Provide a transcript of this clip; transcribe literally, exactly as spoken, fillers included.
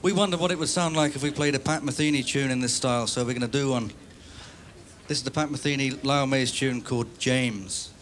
We wondered what it would sound like if we played a Pat Metheny tune in this style, so we're going to do one. This is the Pat Metheny Lyle Mays tune called James.